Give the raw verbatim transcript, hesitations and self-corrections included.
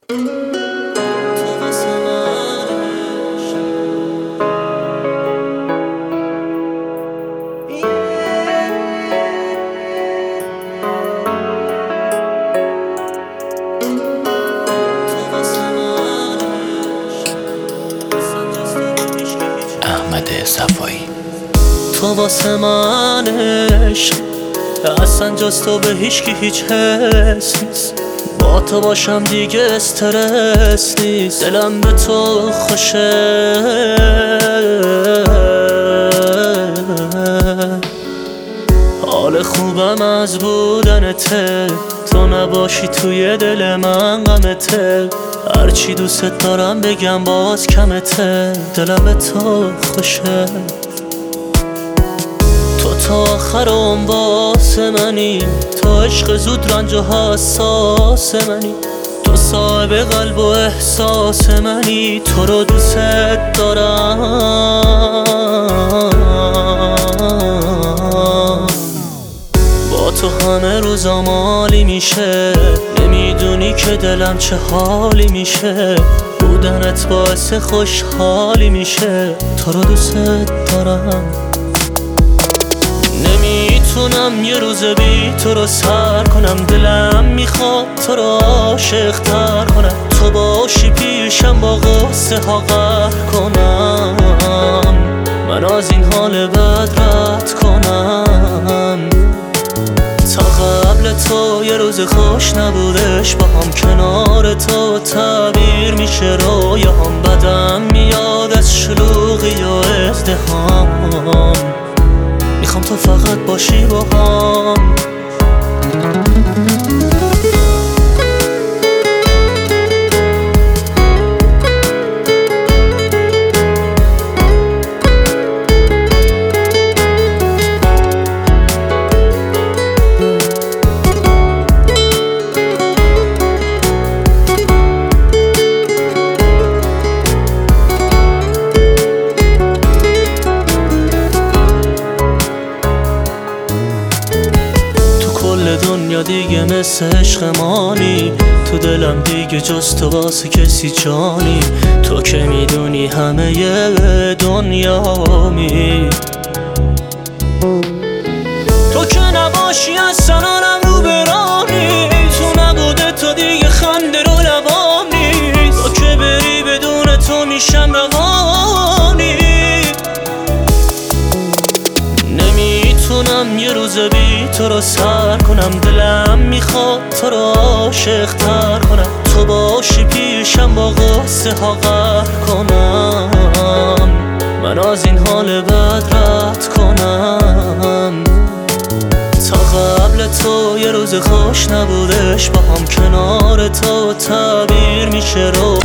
احمد صفایی. تو واسه من عشق، اصلا جز تو به هیچکی هیچ حس نیست. با تو باشم دیگه استرس نیست. دلم به تو خوشه، حال خوبم از بودنته. تو نباشی توی دل من غمته. هرچی دوست دارم بگم باز کمته. دلم به تو خوشه. تو تا آخر عمر واسه منی. تو عشق زود رنج و حساس منی. تو صاحب قلب و احساس منی. تو رو دوست دارم. با تو همه روزام عالی میشه. نمیدونی که دلم چه حالی میشه. بودنت باعث خوشحالی میشه. تو رو دوست دارم. نمیتونم یه روز بی تو رو سر کنم. دلم میخواد تو رو عاشق تر کنم. تو باشی پیشم با غصه ها قهر کنم. من از این حال بد رد کنم. تا قبل تو یه روز خوش نبودش. با هم کنار تو تعبیر میشه رویاهام. بدم میاد از شلوغی و ازدحام. میخوام تو فقط باشی با هم. کل دنیا دیگه مثل عشق مانی. تو دلم دیگه جز تو واسه کسی جانی. تو که میدونی همه دنیامی. تو که نباشی اصلا آرم رو برانی. تو نبوده تو دیگه خنده رو لبام نیست. تو که بری بدون تو میشم روانی. نمیتونم یه روز بی تو رو سر کنم. دلم میخواد تو رو عاشق تر کنم. تو باشی پیشم با غصه ها قهر کنم. من از این حال بد رد کنم. تا قبل تو یه روز خوش نبودش. با هم کنار تو تعبیر میشه رو